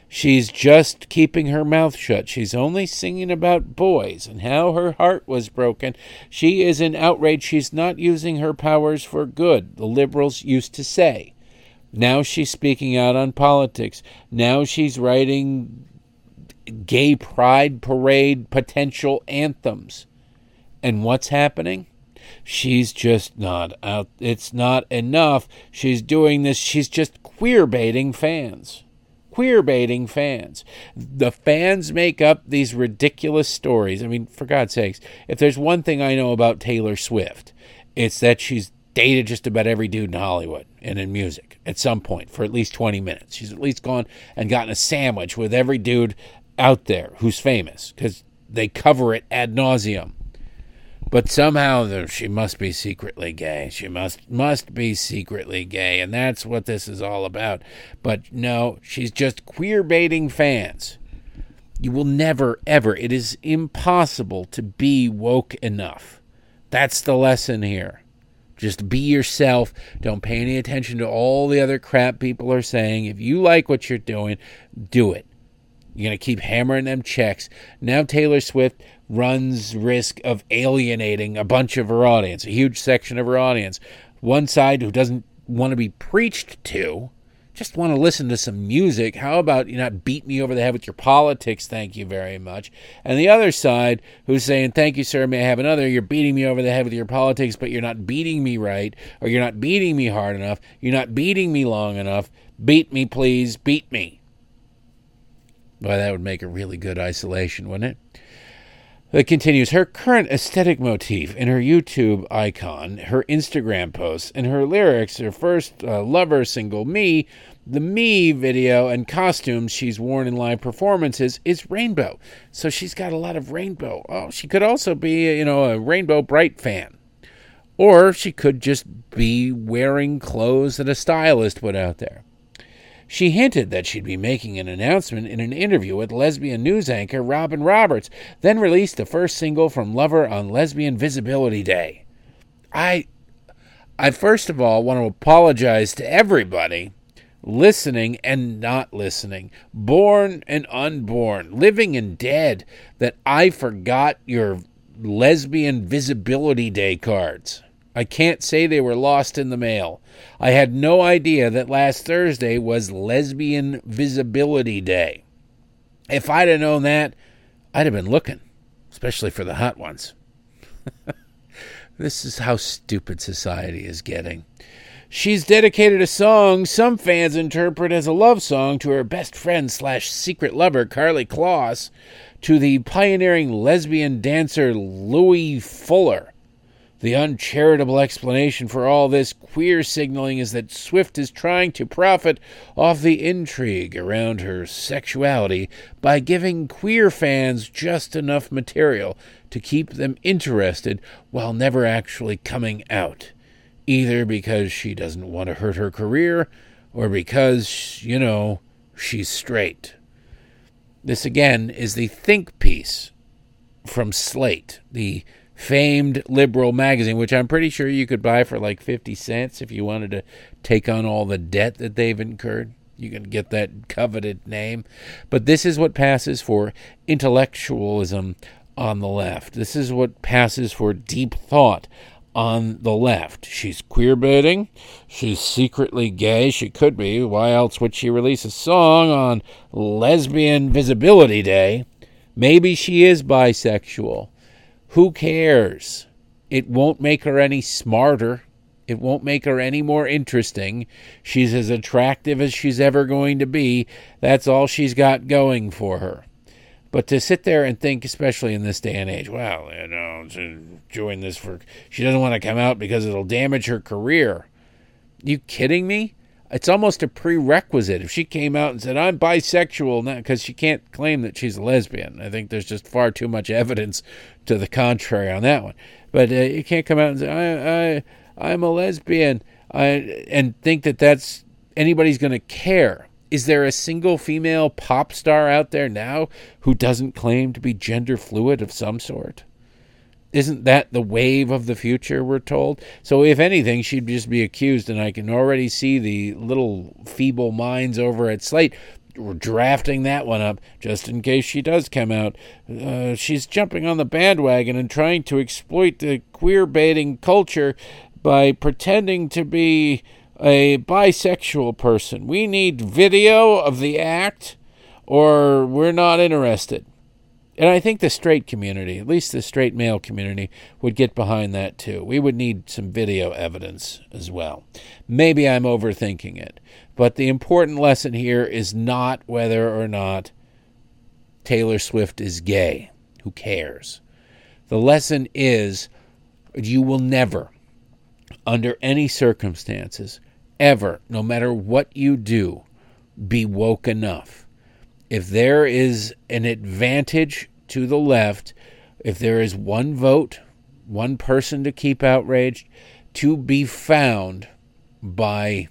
She's just keeping her mouth shut. She's only singing about boys and how her heart was broken. She is in outrage. She's not using her powers for good, the liberals used to say. Now she's speaking out on politics. Now she's writing gay pride parade potential anthems. And what's happening? She's just not out. It's not enough. She's doing this. She's just queer baiting fans. Queer baiting fans. The fans make up these ridiculous stories. I mean, for God's sakes, if there's one thing I know about Taylor Swift, it's that she's dated just about every dude in Hollywood and in music at some point for at least 20 minutes. She's at least gone and gotten a sandwich with every dude out there who's famous because they cover it ad nauseum. But somehow she must be secretly gay. She must be secretly gay, and that's what this is all about. But no, she's just queer baiting fans. You will never, ever, it is impossible to be woke enough. That's the lesson here. Just be yourself. Don't pay any attention to all the other crap people are saying. If you like what you're doing, do it. You're going to keep hammering them checks. Now Taylor Swift runs risk of alienating a bunch of her audience, a huge section of her audience. One side who doesn't want to be preached to, just want to listen to some music. How about you not beat me over the head with your politics, thank you very much. And the other side who's saying, thank you, sir, may I have another? You're beating me over the head with your politics, but you're not beating me right, or you're not beating me hard enough, you're not beating me long enough. Beat me, please, beat me. Well, that would make a really good isolation, wouldn't it? It continues, her current aesthetic motif in her YouTube icon, her Instagram posts, and her lyrics, her first Lover single, Me, the Me video, and costumes she's worn in live performances is rainbow. So she's got a lot of rainbow. Oh, she could also be, a Rainbow Bright fan. Or she could just be wearing clothes that a stylist put out there. She hinted that she'd be making an announcement in an interview with lesbian news anchor Robin Roberts, then released the first single from Lover on Lesbian Visibility Day. I first of all want to apologize to everybody listening and not listening, born and unborn, living and dead, that I forgot your Lesbian Visibility Day cards. I can't say they were lost in the mail. I had no idea that last Thursday was Lesbian Visibility Day. If I'd have known that, I'd have been looking, especially for the hot ones. This is how stupid society is getting. She's dedicated a song some fans interpret as a love song to her best friend / secret lover, Carly Kloss, to the pioneering lesbian dancer Louis Fuller. The uncharitable explanation for all this queer signaling is that Swift is trying to profit off the intrigue around her sexuality by giving queer fans just enough material to keep them interested while never actually coming out, either because she doesn't want to hurt her career or because, she's straight. This, again, is the think piece from Slate, the famed liberal magazine, which I'm pretty sure you could buy for like 50 cents if you wanted to take on all the debt that they've incurred. You can get that coveted name. But this is what passes for intellectualism on the left. This is what passes for deep thought on the left. She's queerbaiting. She's secretly gay. She could be. Why else would she release a song on Lesbian Visibility Day? Maybe she is bisexual. Who cares? It won't make her any smarter. It won't make her any more interesting. She's as attractive as she's ever going to be. That's all she's got going for her. But to sit there and think, especially in this day and age, well, doing this she doesn't want to come out because it'll damage her career. You kidding me? It's almost a prerequisite. If she came out and said, I'm bisexual now, because she can't claim that she's a lesbian. I think there's just far too much evidence to the contrary on that one. But you can't come out and say, I'm a lesbian, and think that that's anybody's going to care. Is there a single female pop star out there now who doesn't claim to be gender fluid of some sort? Isn't that the wave of the future, we're told? So if anything, she'd just be accused, and I can already see the little feeble minds over at Slate we're drafting that one up just in case she does come out. She's jumping on the bandwagon and trying to exploit the queer-baiting culture by pretending to be a bisexual person. We need video of the act, or we're not interested. And I think the straight community, at least the straight male community, would get behind that too. We would need some video evidence as well. Maybe I'm overthinking it. But the important lesson here is not whether or not Taylor Swift is gay. Who cares? The lesson is you will never, under any circumstances, ever, no matter what you do, be woke enough. If there is an advantage to the left, if there is one vote, one person to keep outraged, to be found by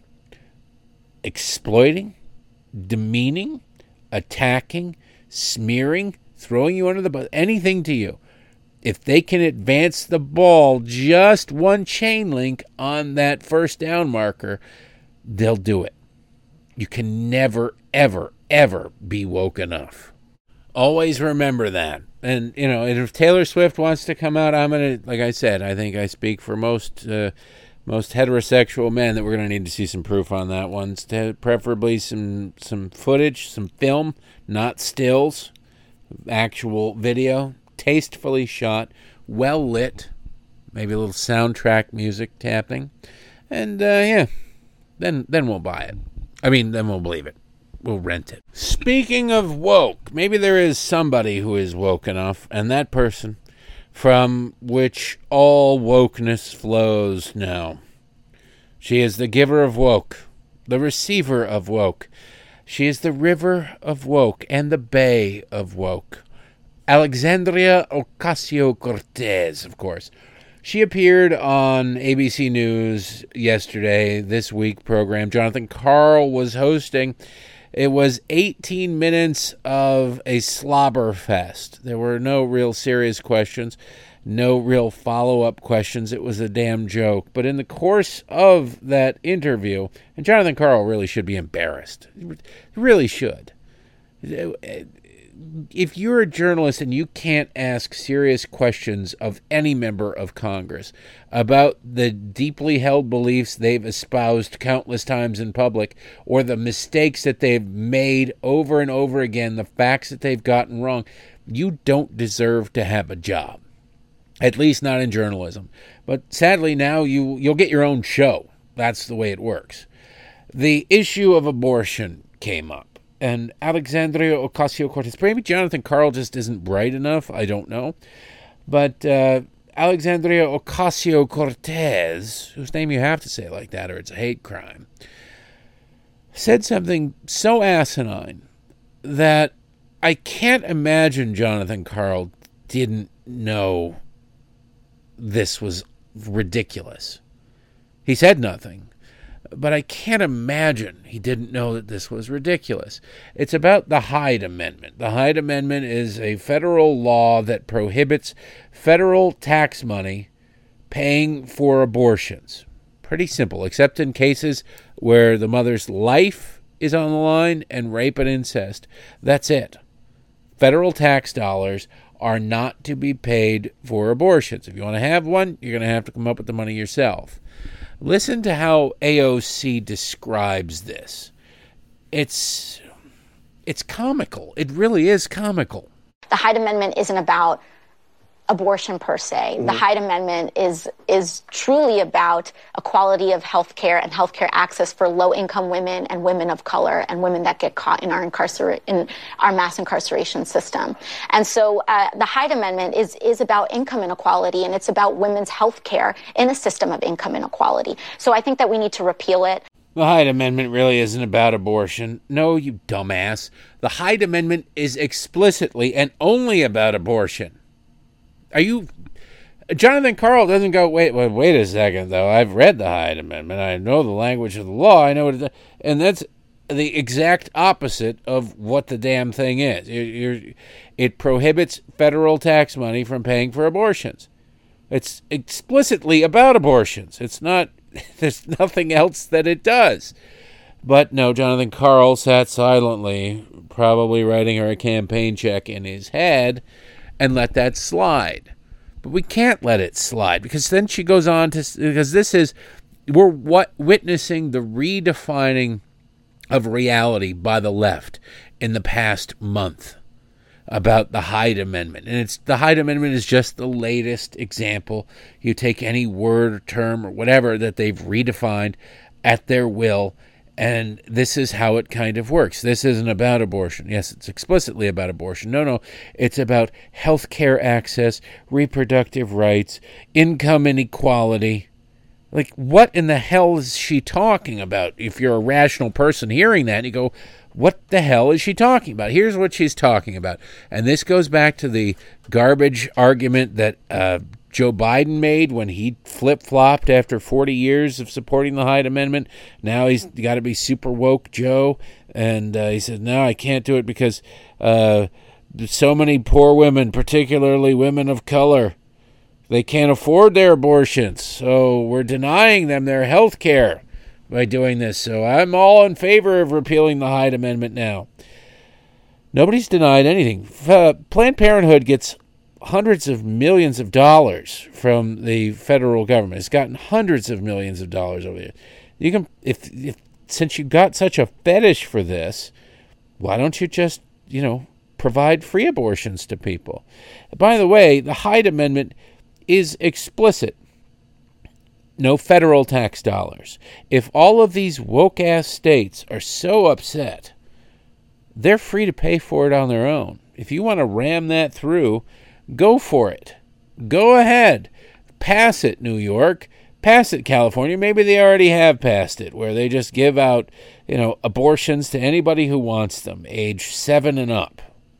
exploiting, demeaning, attacking, smearing, throwing you under the bus, anything to you. If they can advance the ball just one chain link on that first down marker, they'll do it. You can never, ever, ever be woke enough. Always remember that. And, if Taylor Swift wants to come out, I'm going to, like I said, I think I speak for most heterosexual men that we're going to need to see some proof on that one. Preferably some footage, some film, not stills, actual video, tastefully shot, well lit, maybe a little soundtrack music tapping. And, then we'll buy it. Then we'll believe it. We'll rent it. Speaking of woke, maybe there is somebody who is woke enough, and that person from which all wokeness flows now. She is the giver of woke, the receiver of woke. She is the river of woke and the bay of woke. Alexandria Ocasio-Cortez, of course. She appeared on ABC News yesterday, This Week program. Jonathan Karl was hosting. It was 18 minutes of a slobber fest. There were no real serious questions, no real follow-up questions. It was a damn joke. But in the course of that interview, and Jonathan Karl really should be embarrassed. He really should. If you're a journalist and you can't ask serious questions of any member of Congress about the deeply held beliefs they've espoused countless times in public, or the mistakes that they've made over and over again, the facts that they've gotten wrong, you don't deserve to have a job. At least not in journalism. But sadly now you'll get your own show. That's the way it works. The issue of abortion came up. And Alexandria Ocasio-Cortez, maybe Jonathan Karl just isn't bright enough, I don't know. But Alexandria Ocasio-Cortez, whose name you have to say like that or it's a hate crime, said something so asinine that I can't imagine Jonathan Karl didn't know this was ridiculous. He said nothing. But I can't imagine he didn't know that this was ridiculous. It's about the Hyde Amendment. The Hyde Amendment is a federal law that prohibits federal tax money paying for abortions. Pretty simple, except in cases where the mother's life is on the line and rape and incest. That's it. Federal tax dollars are not to be paid for abortions. If you want to have one, you're going to have to come up with the money yourself. Listen to how AOC describes this. It's comical. It really is comical. The Hyde Amendment isn't about abortion per se. The Hyde Amendment is truly about equality of health care and health care access for low-income women and women of color and women that get caught in our mass incarceration system. And so the Hyde Amendment is about income inequality, and it's about women's health care in a system of income inequality. So I think that we need to repeal it. The Hyde Amendment really isn't about abortion. No, you dumbass. The Hyde Amendment is explicitly and only about abortion. Jonathan Karl doesn't go, wait a second, though. I've read the Hyde Amendment. I know the language of the law. I know what it is. And that's the exact opposite of what the damn thing is. It prohibits federal tax money from paying for abortions. It's explicitly about abortions. It's not, there's nothing else that it does. But no, Jonathan Karl sat silently, probably writing her a campaign check in his head, and let that slide. But we can't let it slide, because then she goes on to, because we're witnessing the redefining of reality by the left in the past month about the Hyde Amendment. And the Hyde Amendment is just the latest example. You take any word or term or whatever that they've redefined at their will, and this is how it kind of works. This isn't about abortion. Yes, it's explicitly about abortion. No, it's about health care access, reproductive rights, income inequality. Like, what in the hell is she talking about? If you're a rational person hearing that, you go, what the hell is she talking about? Here's what she's talking about. And this goes back to the garbage argument that Joe Biden made when he flip-flopped after 40 years of supporting the Hyde Amendment. Now he's got to be super woke Joe. And he said, no, I can't do it because so many poor women, particularly women of color, they can't afford their abortions. So we're denying them their health care by doing this. So I'm all in favor of repealing the Hyde Amendment now. Nobody's denied anything. Planned Parenthood gets hundreds of millions of dollars from the federal government. It's gotten hundreds of millions of dollars over there. You can, if since you've got such a fetish for this, why don't you just, provide free abortions to people? By the way, the Hyde Amendment is explicit. No federal tax dollars. If all of these woke-ass states are so upset, they're free to pay for it on their own. If you want to ram that through, go for it. Go ahead. Pass it, New York. Pass it, California. Maybe they already have passed it, where they just give out, abortions to anybody who wants them, age 7 and up.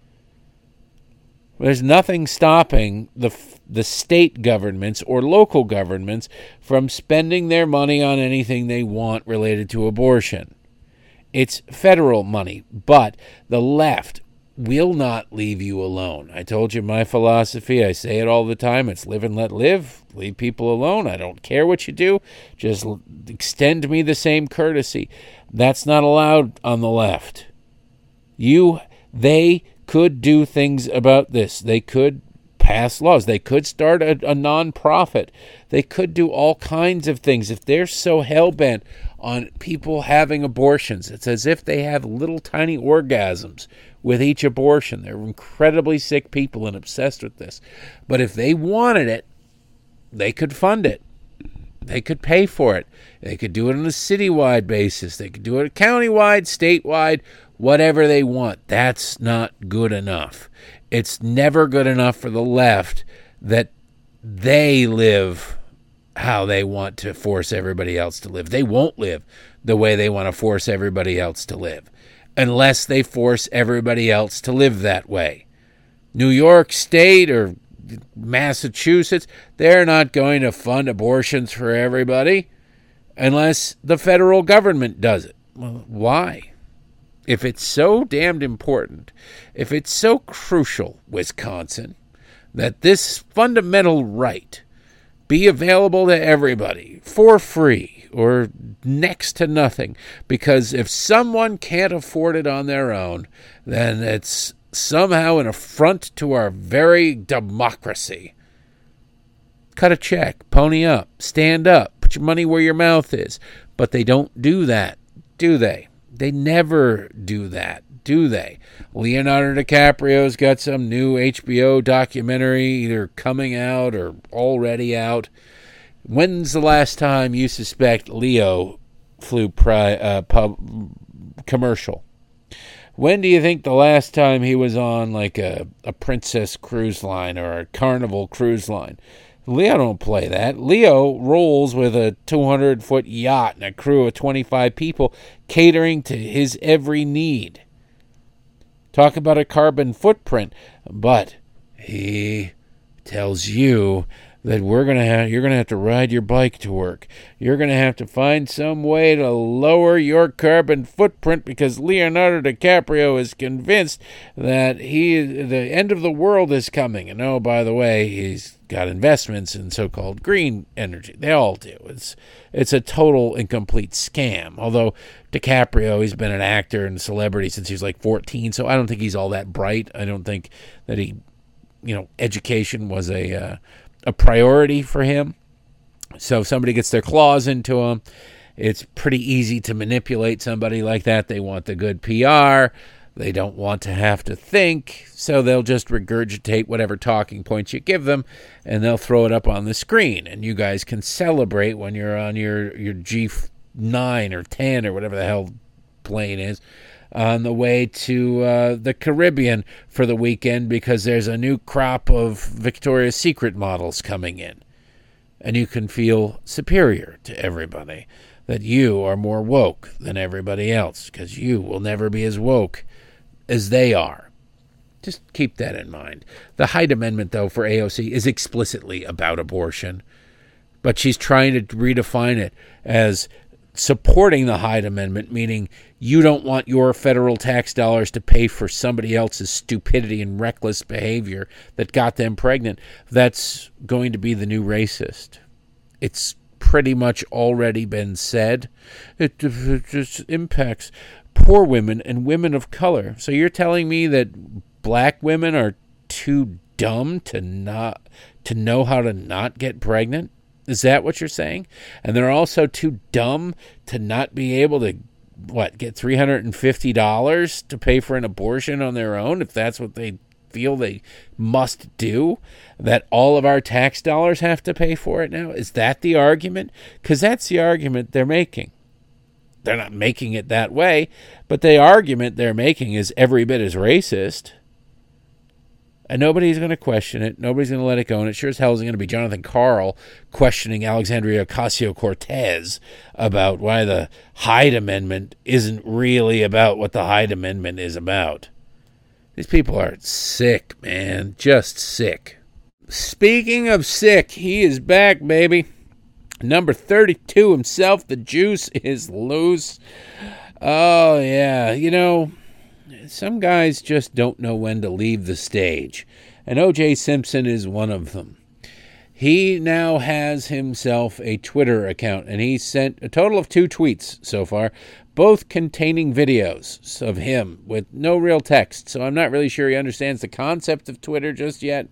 There's nothing stopping the state governments or local governments from spending their money on anything they want related to abortion. It's federal money, but the left will not leave you alone. I told you my philosophy. I say it all the time. It's live and let live. Leave people alone. I don't care what you do. Just extend me the same courtesy. That's not allowed on the left. They could do things about this. They could pass laws. They could start a non-profit. They could do all kinds of things. If they're so hell-bent on people having abortions, it's as if they have little tiny orgasms with each abortion. They're incredibly sick people and obsessed with this. But if they wanted it, they could fund it. They could pay for it. They could do it on a citywide basis. They could do it countywide, statewide, whatever they want. That's not good enough. It's never good enough for the left that they live how they want to force everybody else to live. They won't live the way they want to force everybody else to live unless they force everybody else to live that way. New York State or Massachusetts, they're not going to fund abortions for everybody unless the federal government does it. Well, why? If it's so damned important, if it's so crucial, Wisconsin, that this fundamental right be available to everybody for free or next to nothing, because if someone can't afford it on their own, then it's somehow an affront to our very democracy. Cut a check, pony up, stand up, put your money where your mouth is. But they don't do that, do they? They never do that, do they? Leonardo DiCaprio's got some new HBO documentary either coming out or already out. When's the last time you suspect Leo flew commercial? When do you think the last time he was on like a Princess cruise line or a Carnival cruise line? Leo don't play that. Leo rolls with a 200-foot yacht and a crew of 25 people catering to his every need. Talk about a carbon footprint. But he tells you that you're going to have to ride your bike to work. You're going to have to find some way to lower your carbon footprint because Leonardo DiCaprio is convinced that the end of the world is coming. And oh, by the way, he's got investments in so-called green energy. They all do. It's a total and complete scam. Although DiCaprio, he's been an actor and a celebrity since he was like 14, so I don't think he's all that bright. I don't think that education was a priority for him. So if somebody gets their claws into him, it's pretty easy to manipulate somebody like that. They want the good PR. They don't want to have to think, so they'll just regurgitate whatever talking points you give them, and they'll throw it up on the screen. And you guys can celebrate when you're on your G9 or 10 or whatever the hell plane is on the way to the Caribbean for the weekend because there's a new crop of Victoria's Secret models coming in. And you can feel superior to everybody, that you are more woke than everybody else because you will never be as woke as they are. Just keep that in mind. The Hyde Amendment, though, for AOC is explicitly about abortion, but she's trying to redefine it as supporting the Hyde Amendment, meaning you don't want your federal tax dollars to pay for somebody else's stupidity and reckless behavior that got them pregnant. That's going to be the new racist. It's pretty much already been said. It just impacts poor women and women of color. So you're telling me that black women are too dumb to know how to not get pregnant? Is that what you're saying? And they're also too dumb to not be able to, get $350 to pay for an abortion on their own if that's what they feel they must do? That all of our tax dollars have to pay for it now? Is that the argument? Because that's the argument they're making. They're not making it that way, but the argument they're making is every bit as racist. And nobody's going to question it. Nobody's going to let it go. And it sure as hell isn't going to be Jonathan Karl questioning Alexandria Ocasio-Cortez about why the Hyde Amendment isn't really about what the Hyde Amendment is about. These people are sick, man. Just sick. Speaking of sick, he is back, baby. Number 32 himself, the juice is loose. Oh, yeah. Some guys just don't know when to leave the stage, and O.J. Simpson is one of them. He now has himself a Twitter account, and he sent a total of 2 tweets so far, both containing videos of him with no real text, so I'm not really sure he understands the concept of Twitter just yet.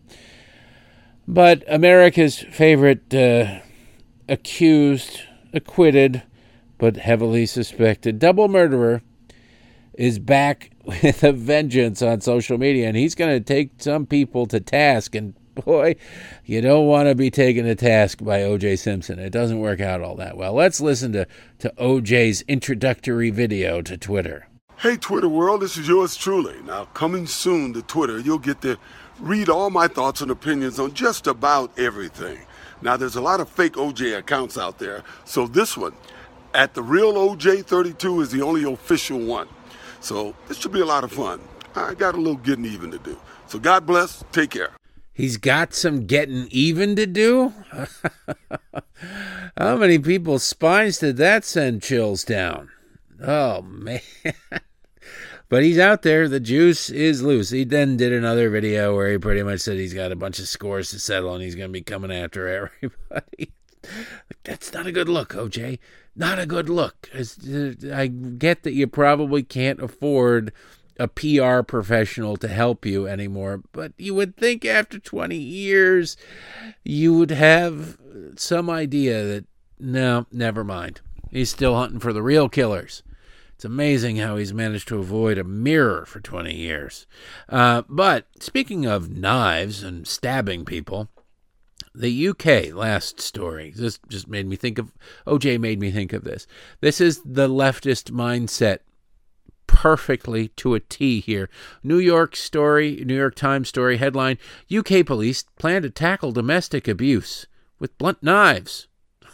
But America's favorite accused, acquitted, but heavily suspected double murderer is back with a vengeance on social media, and he's going to take some people to task. And boy, you don't want to be taken to task by O.J. Simpson. It doesn't work out all that well. Let's listen to O.J.'s introductory video to Twitter. Hey, Twitter world, this is yours truly. Now, coming soon to Twitter, you'll get to read all my thoughts and opinions on just about everything. Now, there's a lot of fake OJ accounts out there, so this one, at the real OJ32, is the only official one. So this should be a lot of fun. I got a little getting even to do. So God bless. Take care. He's got some getting even to do? How many people's spines did that send chills down? Oh, man. But he's out there. The juice is loose. He then did another video where he pretty much said he's got a bunch of scores to settle and he's going to be coming after everybody. That's not a good look, OJ. Not a good look. I get that you probably can't afford a PR professional to help you anymore, but you would think after 20 years you would have some idea that, no, never mind. He's still hunting for the real killers. It's amazing how he's managed to avoid a mirror for 20 years. But speaking of knives and stabbing people, the UK last story, this just made me think of, OJ made me think of this. This is the leftist mindset perfectly to a T here. New York Times story, headline, UK police plan to tackle domestic abuse with blunt knives.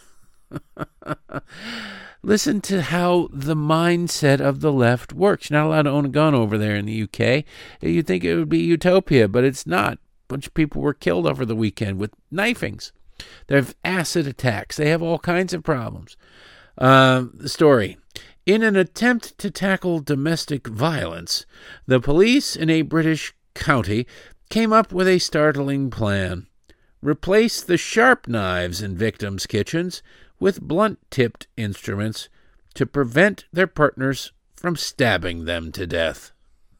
Listen to how the mindset of the left works. You're not allowed to own a gun over there in the UK. You'd think it would be utopia, but it's not. A bunch of people were killed over the weekend with knifings. They have acid attacks. They have all kinds of problems. The story. In an attempt to tackle domestic violence, the police in a British county came up with a startling plan. replace the sharp knives in victims' kitchens with blunt-tipped instruments to prevent their partners from stabbing them to death.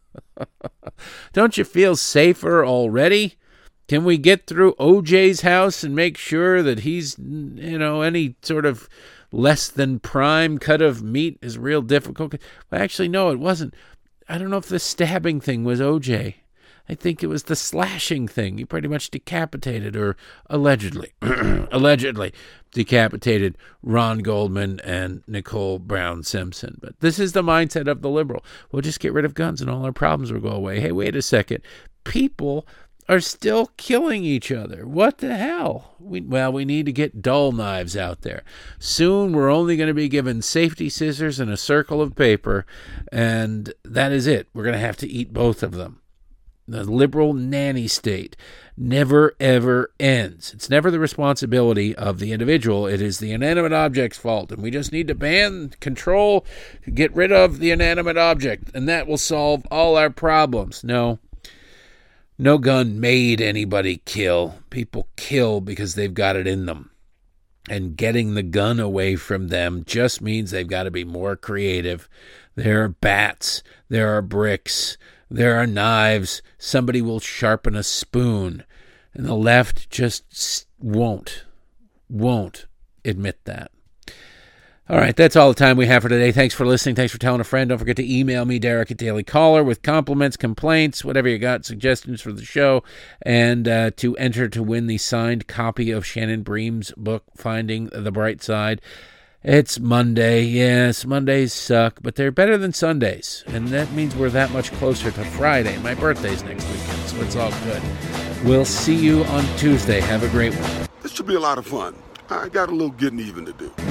Don't you feel safer already? Can we get through OJ's house and make sure that he's, any sort of less than prime cut of meat is real difficult? Well, actually, no, it wasn't. I don't know if the stabbing thing was OJ. I think it was the slashing thing. He pretty much decapitated, or allegedly decapitated Ron Goldman and Nicole Brown Simpson. But this is the mindset of the liberal. We'll just get rid of guns and all our problems will go away. Hey, wait a second. People are still killing each other. What the hell? We need to get dull knives out there. Soon we're only going to be given safety scissors and a circle of paper, and that is it. We're going to have to eat both of them. The liberal nanny state never, ever ends. It's never the responsibility of the individual. It is the inanimate object's fault, and we just need to ban, control, get rid of the inanimate object, and that will solve all our problems. No gun made anybody kill. People kill because they've got it in them. And getting the gun away from them just means they've got to be more creative. There are bats. There are bricks. There are knives. Somebody will sharpen a spoon. And the left just won't admit that. All right, that's all the time we have for today. Thanks for listening. Thanks for telling a friend. Don't forget to email me, Derek at Daily Caller, with compliments, complaints, whatever you got, suggestions for the show, and to enter to win the signed copy of Shannon Bream's book, Finding the Bright Side. It's Monday. Yes, Mondays suck, but they're better than Sundays, and that means we're that much closer to Friday. My birthday's next weekend, so it's all good. We'll see you on Tuesday. Have a great one. This should be a lot of fun. I got a little getting even to do.